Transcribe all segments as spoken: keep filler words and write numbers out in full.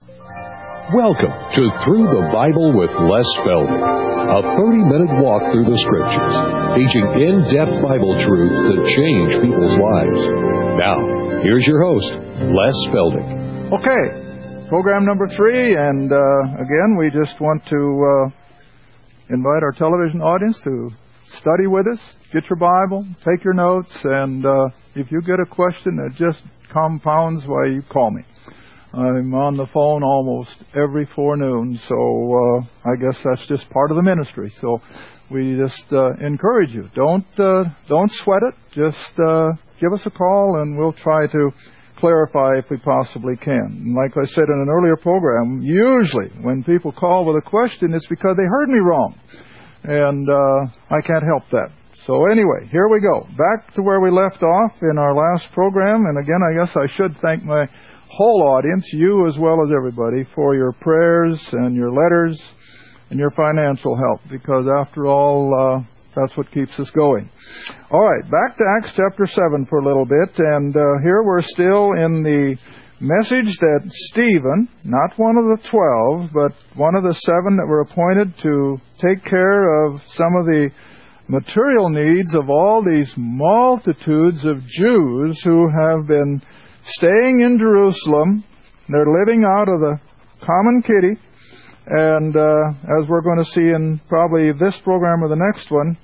Welcome to Through the Bible with Les Feldick, a thirty-minute walk through the Scriptures, teaching in-depth Bible truths that change people's lives. Now, here's your host, Les Feldick. Okay, program number three, and uh, again, we just want to uh, invite our television audience to study with us, get your Bible, take your notes, and uh, if you get a question that just compounds, why, you call me. I'm on the phone almost every forenoon, so uh, I guess that's just part of the ministry. So we just uh, encourage you. Don't uh, don't sweat it. Just uh, give us a call, and we'll try to clarify if we possibly can. And like I said in an earlier program, usually when people call with a question, it's because they heard me wrong, and uh, I can't help that. So anyway, here we go. Back to where we left off in our last program, and again, I guess I should thank my whole audience, you as well as everybody, for your prayers and your letters and your financial help, because after all, uh, that's what keeps us going. All right, back to Acts chapter seven for a little bit, and uh, here we're still in the message that Stephen, not one of the twelve, but one of the seven that were appointed to take care of some of the material needs of all these multitudes of Jews who have been staying in Jerusalem. They're living out of the common kitty, and uh, as we're going to see in probably this program or the next one,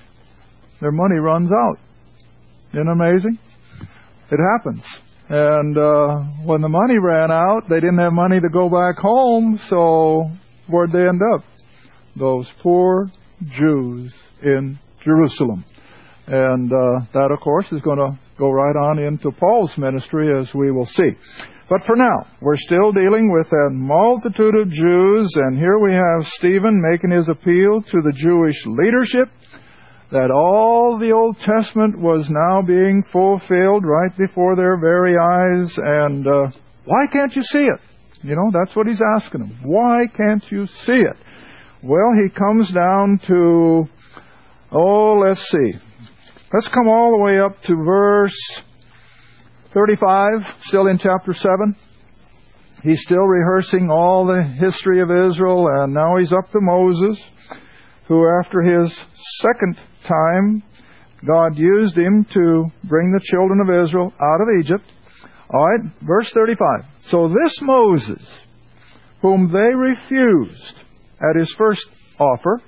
their money runs out. Isn't it amazing? It happens. And uh, when the money ran out, they didn't have money to go back home, so where'd they end up? Those poor Jews in Jerusalem. And uh, that, of course, is going to go right on into Paul's ministry, as we will see. But for now, we're still dealing with a multitude of Jews, and here we have Stephen making his appeal to the Jewish leadership that all the Old Testament was now being fulfilled right before their very eyes, and uh, why can't you see it? You know, that's what he's asking them. Why can't you see it? Well, he comes down to, oh, let's see. Let's come all the way up to verse thirty-five, still in chapter seven. He's still rehearsing all the history of Israel, and now he's up to Moses, who after his second time, God used him to bring the children of Israel out of Egypt. All right, verse thirty-five. So this Moses, whom they refused at his first offer,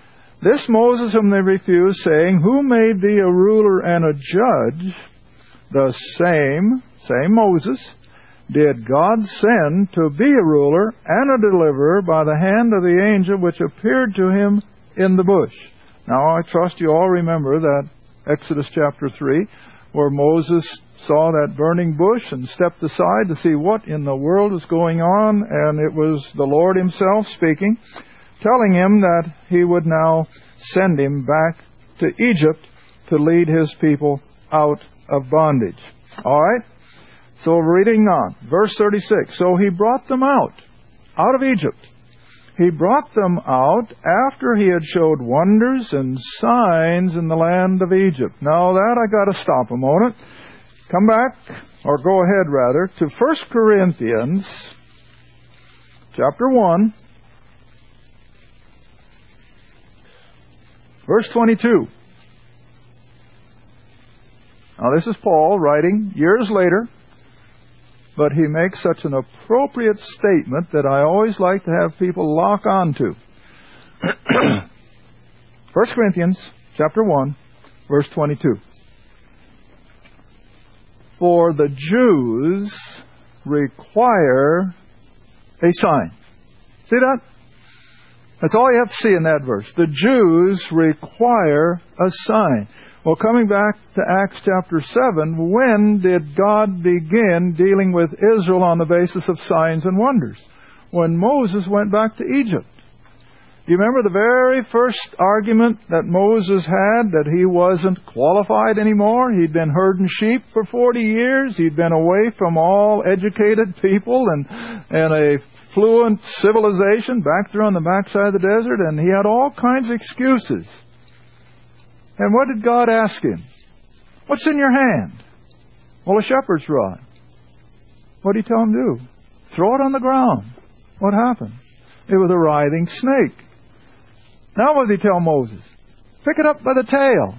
This Moses whom they refused, saying, Who made thee a ruler and a judge? The same, same Moses, did God send to be a ruler and a deliverer by the hand of the angel which appeared to him in the bush. Now I trust you all remember that Exodus chapter three, where Moses saw that burning bush and stepped aside to see what in the world is going on, and it was the Lord himself speaking, telling him that he would now send him back to Egypt to lead his people out of bondage. All right? So reading on, verse thirty-six. So he brought them out, out of Egypt. He brought them out after he had showed wonders and signs in the land of Egypt. Now that I got to stop a moment. Come back, or go ahead rather, to First Corinthians chapter one. Verse twenty-two. Now this is Paul writing years later, but he makes such an appropriate statement that I always like to have people lock on to. First Corinthians chapter one, verse twenty-two. For the Jews require a sign. See that? That's all you have to see in that verse. The Jews require a sign. Well, coming back to Acts chapter seven, when did God begin dealing with Israel on the basis of signs and wonders? When Moses went back to Egypt. Do you remember the very first argument that Moses had, that he wasn't qualified anymore? He'd been herding sheep for forty years. He'd been away from all educated people and, and a fluent civilization back there on the backside of the desert, and he had all kinds of excuses. And what did God ask him? What's in your hand? Well, a shepherd's rod. What did he tell him to do? throw it on the ground. What happened? It was a writhing snake. Now what did he tell Moses? Pick it up by the tail.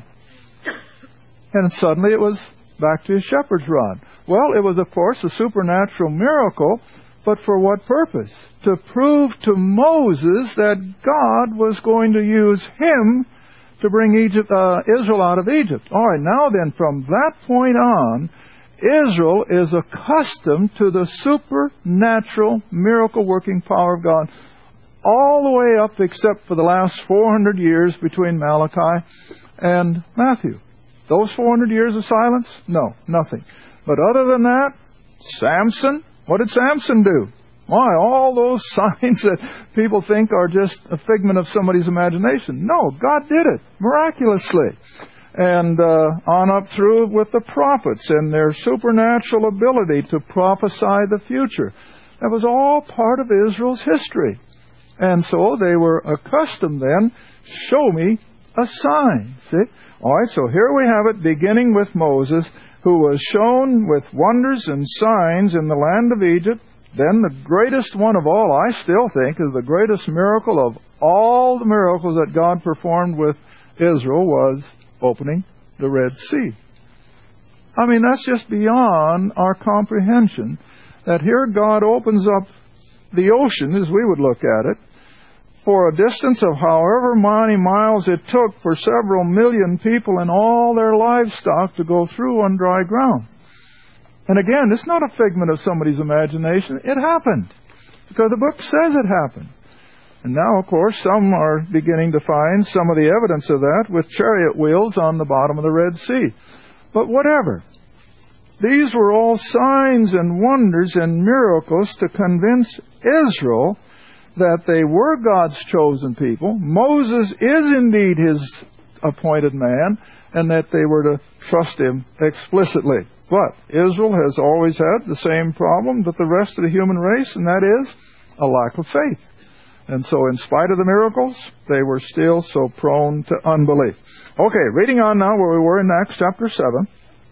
And suddenly it was back to his shepherd's rod. Well, it was, of course, a supernatural miracle, but for what purpose? To prove to Moses that God was going to use him to bring Egypt, uh, Israel out of Egypt. All right, now then, from that point on, Israel is accustomed to the supernatural miracle-working power of God all the way up except for the last four hundred years between Malachi and Matthew. Those four hundred years of silence? No, nothing. But other than that, Samson, what did Samson do? Why, all those signs that people think are just a figment of somebody's imagination. No, God did it miraculously. And uh, on up through with the prophets and their supernatural ability to prophesy the future. That was all part of Israel's history. And so they were accustomed then, show me a sign. See? All right, so here we have it beginning with Moses, who was shown with wonders and signs in the land of Egypt. Then the greatest one of all, I still think, is the greatest miracle of all the miracles that God performed with Israel was opening the Red Sea. I mean, that's just beyond our comprehension, that here God opens up the ocean, as we would look at it, for a distance of however many miles it took for several million people and all their livestock to go through on dry ground. And again, it's not a figment of somebody's imagination. It happened, because the book says it happened. And now, of course, some are beginning to find some of the evidence of that with chariot wheels on the bottom of the Red Sea. But whatever. These were all signs and wonders and miracles to convince Israel that they were God's chosen people. Moses is indeed his appointed man, and that they were to trust him explicitly. But Israel has always had the same problem that the rest of the human race, and that is a lack of faith. And so in spite of the miracles, they were still so prone to unbelief. Okay, reading on now where we were in Acts chapter seven.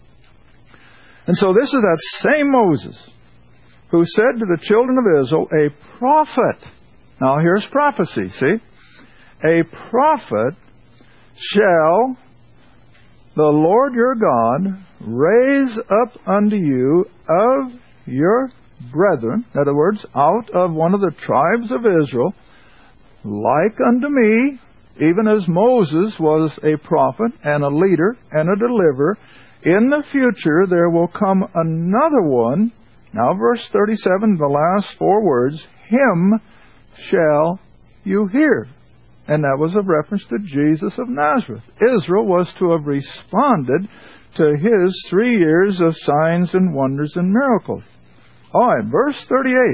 And so this is that same Moses who said to the children of Israel, a prophet. Now here's prophecy, see? A prophet shall the Lord your God raise up unto you of your brethren, in other words, out of one of the tribes of Israel, like unto me, even as Moses was a prophet and a leader and a deliverer. In the future there will come another one. Now verse thirty-seven, the last four words, him shall you hear. And that was a reference to Jesus of Nazareth. Israel was to have responded to his three years of signs and wonders and miracles. All right, verse thirty-eight.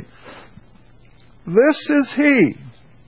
This is he,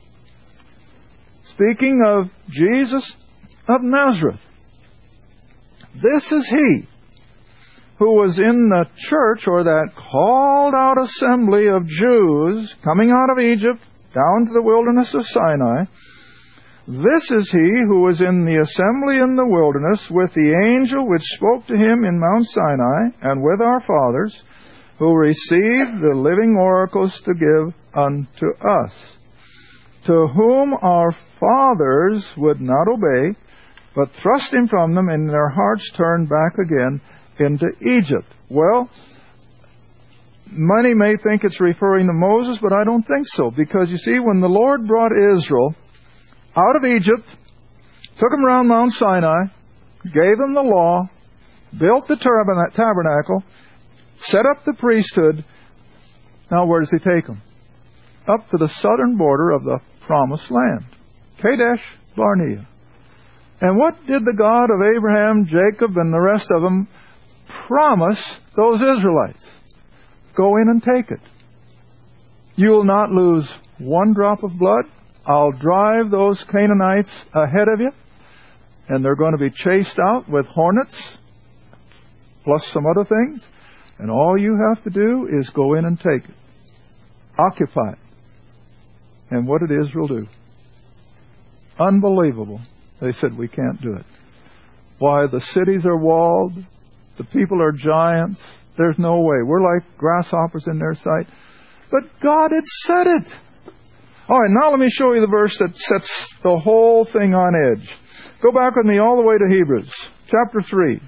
speaking of Jesus of Nazareth. This is he who was in the church, or that called out assembly of Jews coming out of Egypt down to the wilderness of Sinai. This is he who was in the assembly in the wilderness with the angel which spoke to him in Mount Sinai, and with our fathers, who received the living oracles to give unto us, to whom our fathers would not obey, but thrust him from them, and their hearts turned back again into Egypt. Well, many may think it's referring to Moses, but I don't think so. Because you see, when the Lord brought Israel out of Egypt, took them around Mount Sinai, gave them the law, built the tabernacle, set up the priesthood, now where does he take them? Up to the southern border of the promised land, Kadesh Barnea. And what did the God of Abraham, Jacob, and the rest of them promise those Israelites? Go in and take it. You will not lose one drop of blood. I'll drive those Canaanites ahead of you, and they're going to be chased out with hornets, plus some other things. And all you have to do is go in and take it. Occupy it. And what did Israel do? Unbelievable. They said, we can't do it. Why, the cities are walled. The people are giants. There's no way. We're like grasshoppers in their sight. But God had said it. All right, now let me show you the verse that sets the whole thing on edge. Go back with me all the way to Hebrews, chapter three.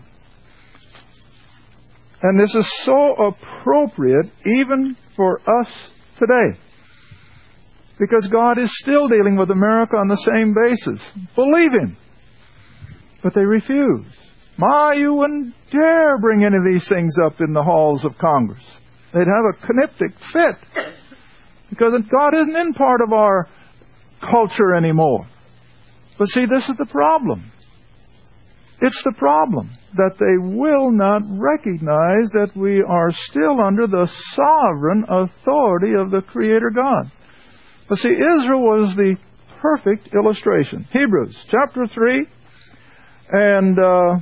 And this is so appropriate even for us today. Because God is still dealing with America on the same basis. Believe Him. But they refuse. My, you wouldn't dare bring any of these things up in the halls of Congress. They'd have a conniptic fit. Because God isn't in part of our culture anymore. But see, this is the problem. It's the problem that they will not recognize that we are still under the sovereign authority of the Creator God. But see, Israel was the perfect illustration. Hebrews chapter three, and uh,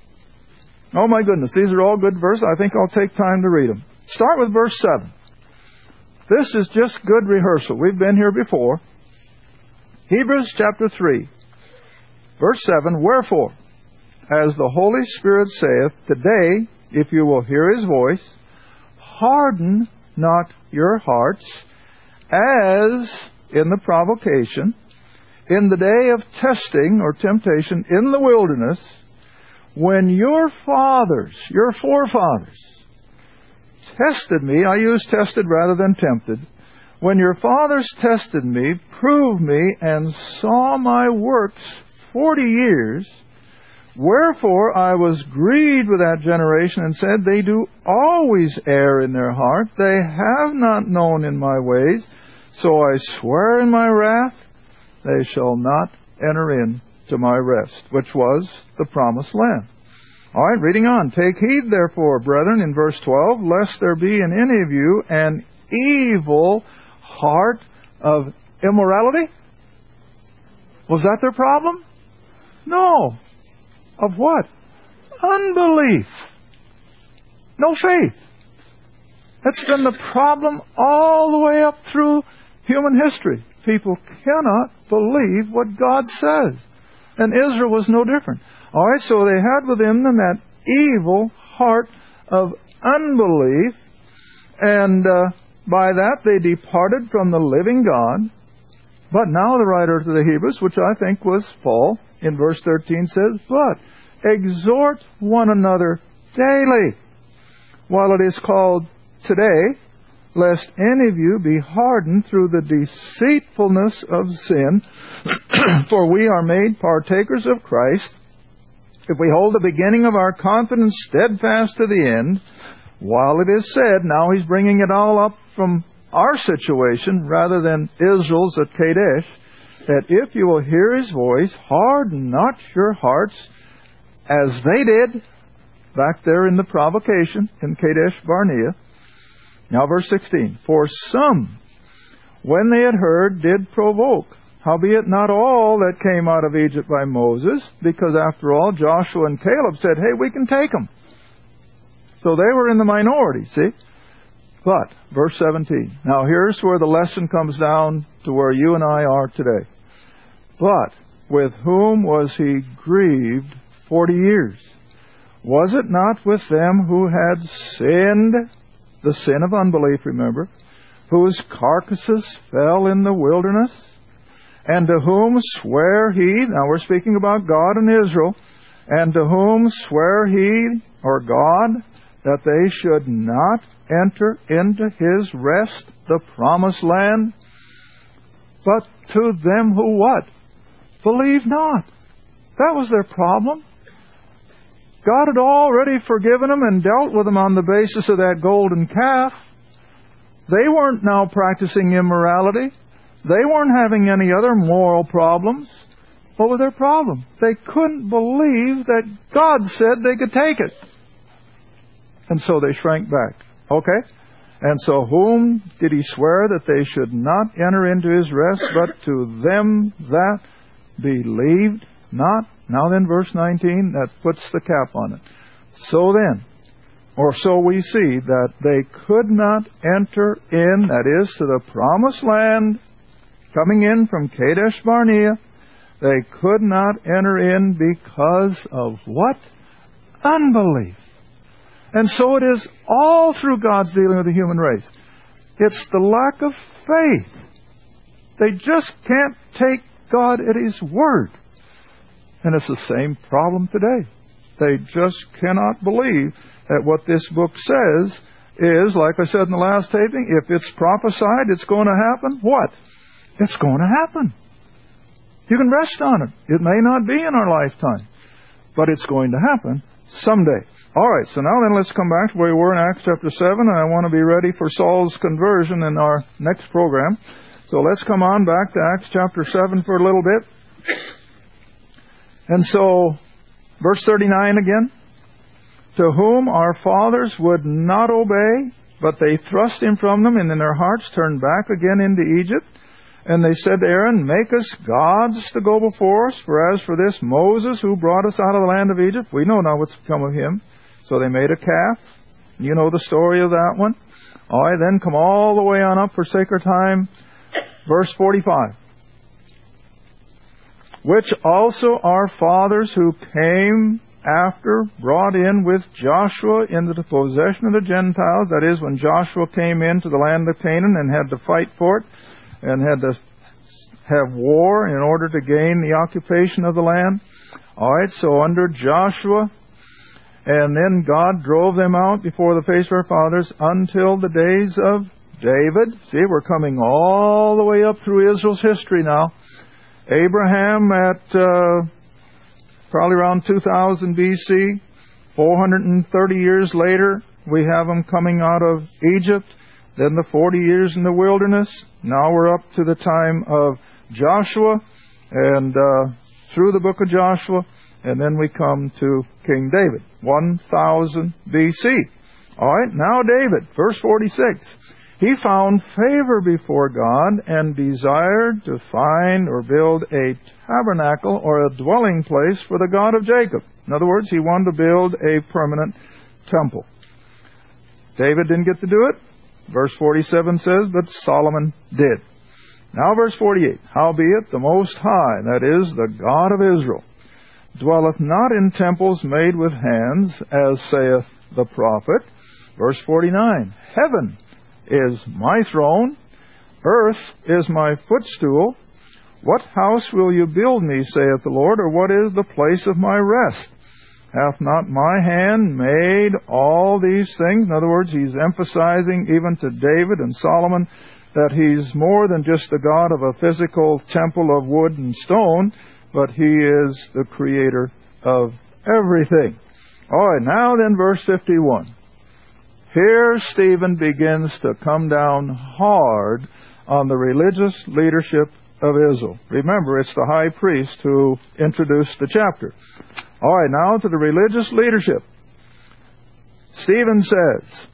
oh my goodness, these are all good verses. I think I'll take time to read them. Start with verse seven. This is just good rehearsal. We've been here before. Hebrews chapter three, verse seven, wherefore, as the Holy Spirit saith, today, if you will hear His voice, harden not your hearts, as in the provocation, in the day of testing or temptation in the wilderness, when your fathers, your forefathers, tested me, I use tested rather than tempted, when your fathers tested me, proved me, and saw my works forty years, wherefore I was grieved with that generation, and said, they do always err in their heart, they have not known in my ways, so I swear in my wrath, they shall not enter into my rest, which was the promised land. All right, reading on. Take heed, therefore, brethren, in verse twelve, lest there be in any of you an evil heart of immorality. Was that their problem? No. Of what? Unbelief. No faith. That's been the problem all the way up through human history. People cannot believe what God says. And Israel was no different. All right, so they had within them that evil heart of unbelief, and uh, by that they departed from the living God. But now the writer to the Hebrews, which I think was Paul, in verse thirteen says, but exhort one another daily, while it is called today, lest any of you be hardened through the deceitfulness of sin. For we are made partakers of Christ, if we hold the beginning of our confidence steadfast to the end. While it is said, now he's bringing it all up from our situation rather than Israel's at Kadesh, that if you will hear His voice, harden not your hearts as they did back there in the provocation in Kadesh Barnea. Now verse sixteen, for some, when they had heard, did provoke, howbeit not all that came out of Egypt by Moses, because after all Joshua and Caleb said, hey, we can take them. So they were in the minority, see? But, verse seventeen, now here's where the lesson comes down to where you and I are today. But, with whom was he grieved forty years? Was it not with them who had sinned, the sin of unbelief, remember, whose carcasses fell in the wilderness? And to whom sware he, now we're speaking about God and Israel, and to whom sware he, or God, that they should not enter into His rest, the promised land? But to them who what? Believe not. That was their problem. God had already forgiven them and dealt with them on the basis of that golden calf. They weren't now practicing immorality. They weren't having any other moral problems. What was their problem? They couldn't believe that God said they could take it. And so they shrank back. Okay? And so whom did He swear that they should not enter into His rest, but to them that believed not? Now then, verse nineteen, that puts the cap on it. So then, or so we see that they could not enter in, that is, to the promised land, coming in from Kadesh Barnea, they could not enter in because of what? Unbelief. And so it is all through God's dealing with the human race. It's the lack of faith. They just can't take God at His word. And it's the same problem today. They just cannot believe that what this book says is, like I said in the last taping, if it's prophesied, it's going to happen. What? It's going to happen. You can rest on it. It may not be in our lifetime, but it's going to happen someday. All right, so now then let's come back to where we were in Acts chapter seven, and I want to be ready for Saul's conversion in our next program. So let's come on back to Acts chapter seven for a little bit. And so, verse thirty-nine again. To whom our fathers would not obey, but they thrust him from them, and in their hearts turned back again into Egypt. And they said to Aaron, make us gods to go before us, for as for this Moses who brought us out of the land of Egypt, we know not what's become of him. So they made a calf. You know the story of that one. All right, then come all the way on up for sake of time. Verse forty-five. Which also our fathers who came after brought in with Joshua into the possession of the Gentiles. That is, when Joshua came into the land of Canaan and had to fight for it and had to have war in order to gain the occupation of the land. All right, so under Joshua, and then God drove them out before the face of our fathers until the days of David. See, we're coming all the way up through Israel's history now. Abraham at uh, probably around two thousand B C, four hundred thirty years later, we have them coming out of Egypt. Then the forty years in the wilderness. Now we're up to the time of Joshua, and uh, through the book of Joshua, and then we come to King David, one thousand B C. All right, now David, verse forty-six. He found favor before God and desired to find or build a tabernacle or a dwelling place for the God of Jacob. In other words, he wanted to build a permanent temple. David didn't get to do it. Verse forty-seven says, but Solomon did. Now verse forty-eight. Howbeit the Most High, that is, the God of Israel, dwelleth not in temples made with hands, as saith the prophet. Verse forty-nine. Heaven is my throne, earth is my footstool. What house will you build me, saith the Lord, or what is the place of my rest? Hath not my hand made all these things? In other words, he's emphasizing even to David and Solomon that he's more than just the God of a physical temple of wood and stone, but he is the creator of everything. All right, now then verse fifty-one. Here Stephen begins to come down hard on the religious leadership of Israel. Remember, it's the high priest who introduced the chapter. All right, now to the religious leadership. Stephen says,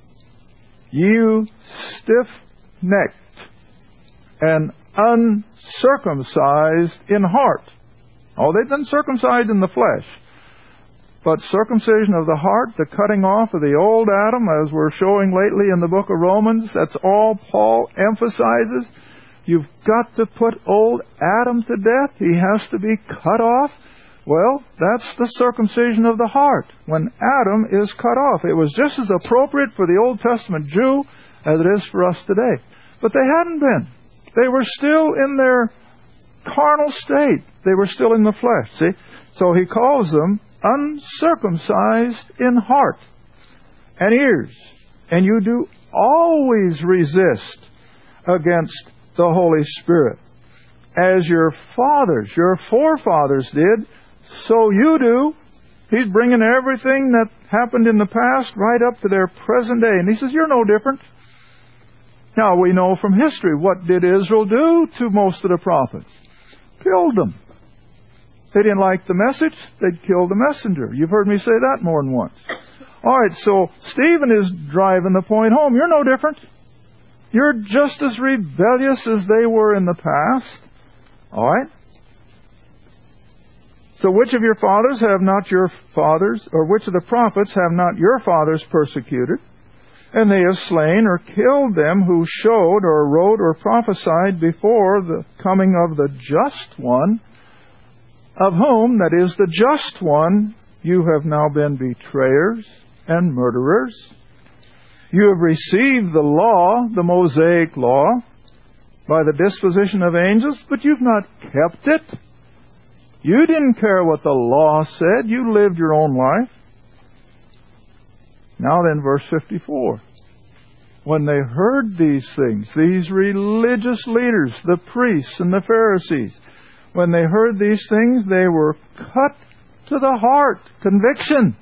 you stiff-necked and uncircumcised in heart. Oh, they've been circumcised in the flesh. But circumcision of the heart, the cutting off of the old Adam, as we're showing lately in the book of Romans, that's all Paul emphasizes. You've got to put old Adam to death. He has to be cut off. Well, that's the circumcision of the heart, when Adam is cut off. It was just as appropriate for the Old Testament Jew as it is for us today. But they hadn't been. They were still in their carnal state. They were still in the flesh, see? So he calls them uncircumcised in heart and ears. And you do always resist against the Holy Spirit, as your fathers, your forefathers did, so you do. He's bringing everything that happened in the past right up to their present day. And he says, you're no different. Now, we know from history, what did Israel do to most of the prophets? Killed them. They didn't like the message, they'd kill the messenger. You've heard me say that more than once. All right, so Stephen is driving the point home. You're no different. You're just as rebellious as they were in the past. All right? So which of your fathers have not your fathers, or which of the prophets have not your fathers persecuted? And they have slain or killed them who showed or wrote or prophesied before the coming of the just one, of whom, that is the just one, you have now been betrayers and murderers. You have received the law, the Mosaic law, by the disposition of angels, but you've not kept it. You didn't care what the law said. You lived your own life. Now then, verse fifty-four. When they heard these things, these religious leaders, the priests and the Pharisees, when they heard these things, they were cut to the heart. Conviction.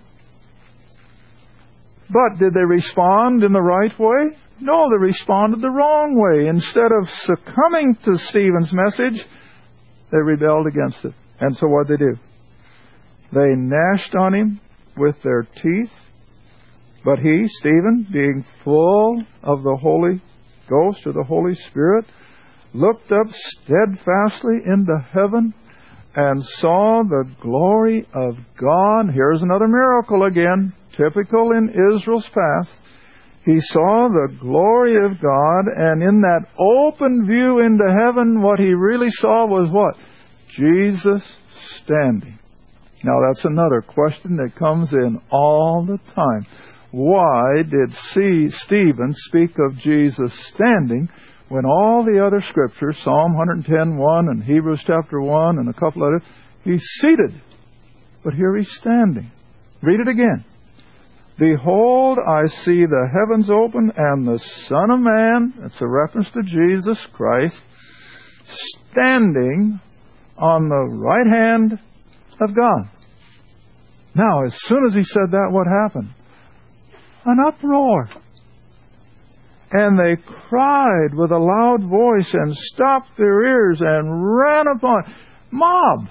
But did they respond in the right way? No, they responded the wrong way. Instead of succumbing to Stephen's message, they rebelled against it. And so what did they do? They gnashed on him with their teeth. But he, Stephen, being full of the Holy Ghost or the Holy Spirit, looked up steadfastly into heaven and saw the glory of God. Here's another miracle again, typical in Israel's past. He saw the glory of God, and in that open view into heaven, what he really saw was what? Jesus standing. Now that's another question that comes in all the time. Why did see Stephen speak of Jesus standing when all the other scriptures, Psalm one ten one and Hebrews chapter one and a couple others, he's seated, but here he's standing. Read it again. Behold, I see the heavens open and the Son of Man, that's a reference to Jesus Christ, standing on the right hand of God. Now, as soon as he said that, what happened? An uproar. And they cried with a loud voice and stopped their ears and ran upon mob.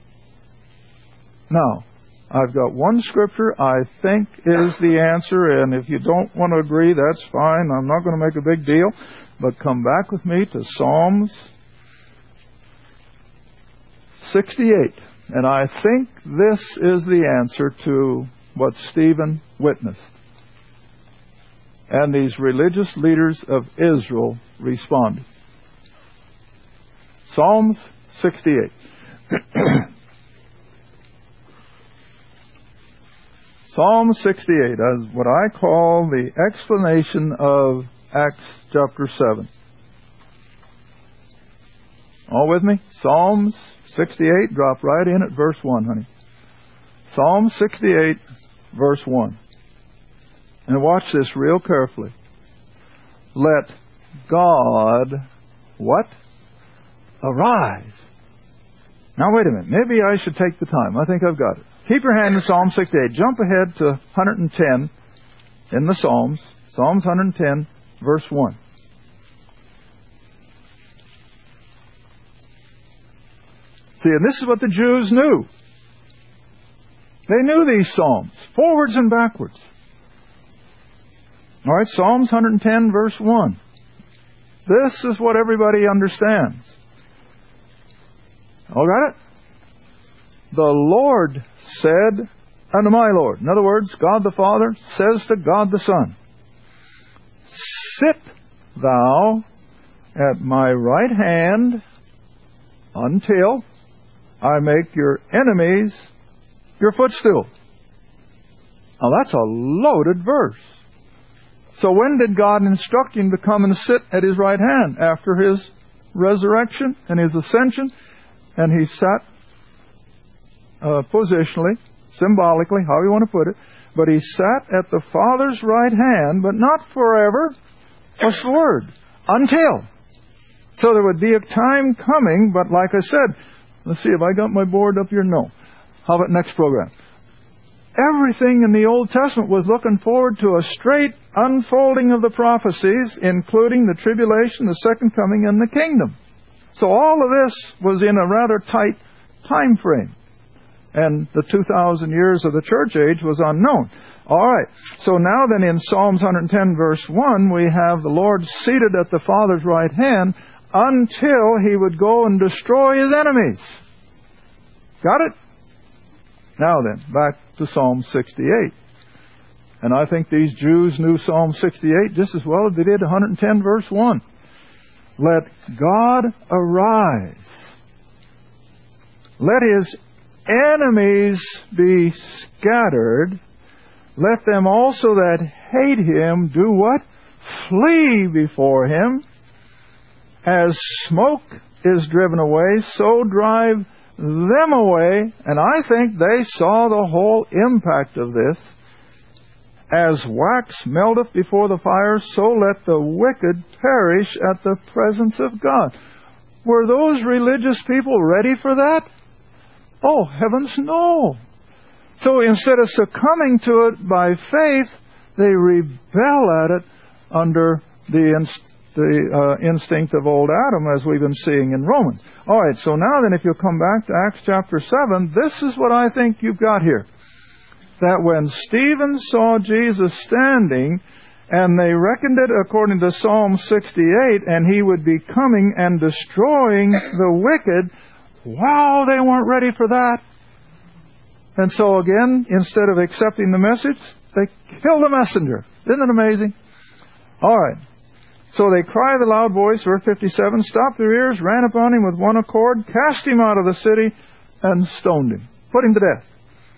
Now, I've got one scripture I think is the answer, and if you don't want to agree, that's fine. I'm not going to make a big deal. But come back with me to Psalms sixty-eight. And I think this is the answer to what Stephen witnessed. And these religious leaders of Israel responded. Psalms sixty-eight. Psalm sixty-eight is what I call the explanation of Acts chapter seven. All with me? Psalms sixty-eight, drop right in at verse one, honey. Psalm sixty-eight, verse one. And watch this real carefully. Let God, what? Arise. Now wait a minute. Maybe I should take the time. I think I've got it. Keep your hand in Psalm sixty-eight. Jump ahead to one ten in the Psalms. Psalms one ten, verse one. See, and this is what the Jews knew. They knew these Psalms, forwards and backwards. All right, Psalms one ten, verse one. This is what everybody understands. All got it? The Lord said unto my Lord. In other words, God the Father says to God the Son, sit thou at my right hand until I make your enemies your footstool. Now that's a loaded verse. So when did God instruct him to come and sit at his right hand? After his resurrection and his ascension. And he sat uh, positionally, symbolically, how you want to put it. But he sat at the Father's right hand, but not forever. What's the word? Until. So there would be a time coming, but like I said, let's see, have I got my board up here? No. How about next program? Everything in the Old Testament was looking forward to a straight unfolding of the prophecies, including the tribulation, the second coming, and the kingdom. So all of this was in a rather tight time frame. And the two thousand years of the church age was unknown. All right. So now then in Psalms one ten verse one, we have the Lord seated at the Father's right hand until he would go and destroy his enemies. Got it? Now then, back to Psalm sixty-eight. And I think these Jews knew Psalm sixty-eight just as well as they did one ten verse one. Let God arise. Let his enemies be scattered. let them also that hate him do what? Flee before him. As smoke is driven away, so drive them away. And I think they saw the whole impact of this. As wax melteth before the fire, so let the wicked perish at the presence of God. Were those religious people ready for that? Oh, heavens, no. So instead of succumbing to it by faith, they rebel at it under the, inst- the uh, instinct of old Adam, as we've been seeing in Romans. All right, so now then, if you'll come back to Acts chapter seven, this is what I think you've got here. That when Stephen saw Jesus standing, and they reckoned it according to Psalm sixty-eight, and he would be coming and destroying the wicked, wow, they weren't ready for that. And so again, instead of accepting the message, they killed the messenger. Isn't it amazing? All right. So they cried with a loud voice, verse fifty-seven, stopped their ears, ran upon him with one accord, cast him out of the city, and stoned him, put him to death.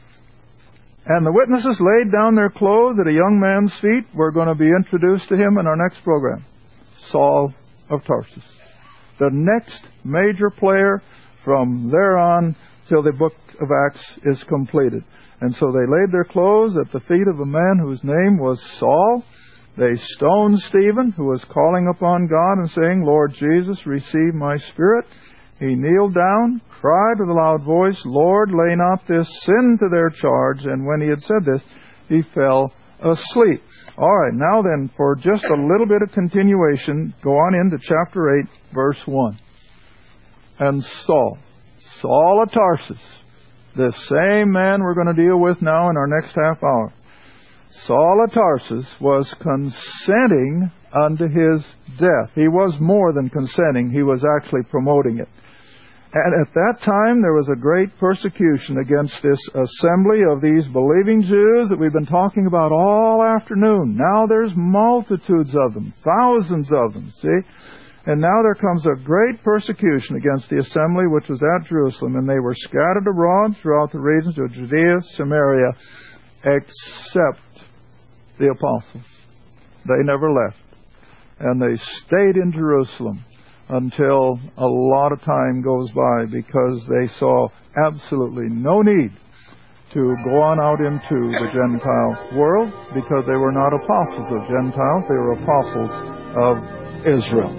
And the witnesses laid down their clothes at a young man's feet. We're going to be introduced to him in our next program. Saul of Tarsus. The next major player from there on till the book of Acts is completed. And so they laid their clothes at the feet of a man whose name was Saul. They stoned Stephen, who was calling upon God and saying, Lord Jesus, receive my spirit. He kneeled down, cried with a loud voice, Lord, lay not this sin to their charge. And when he had said this, he fell asleep. All right, now then, for just a little bit of continuation, go on into chapter eight, verse one. And Saul, Saul of Tarsus, the same man we're going to deal with now in our next half hour. Saul of Tarsus was consenting unto his death. He was more than consenting. He was actually promoting it. And at that time, there was a great persecution against this assembly of these believing Jews that we've been talking about all afternoon. Now there's multitudes of them, thousands of them, see? And now there comes a great persecution against the assembly which was at Jerusalem, and they were scattered abroad throughout the regions of Judea, Samaria, except the apostles. They never left. And they stayed in Jerusalem until a lot of time goes by, because they saw absolutely no need to go on out into the Gentile world, because they were not apostles of Gentiles, they were apostles of Israel.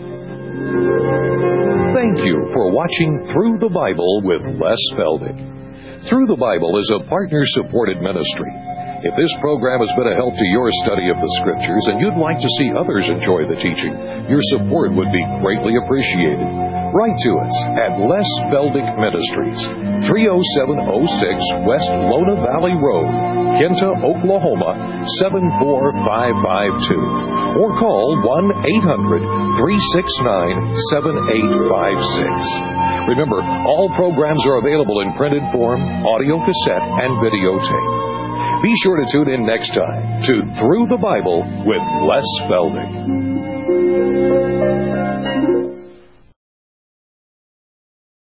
Thank you for watching Through the Bible with Les Feldick. Through the Bible is a partner-supported ministry. If this program has been a help to your study of the Scriptures and you'd like to see others enjoy the teaching, your support would be greatly appreciated. Write to us at Les Feldick Ministries, three oh seven oh six West Lona Valley Road, Kinta, Oklahoma, seven four five five two. Or call one eight hundred, three six nine, seven eight five six. Remember, all programs are available in printed form, audio cassette, and videotape. Be sure to tune in next time to Through the Bible with Les Feldick.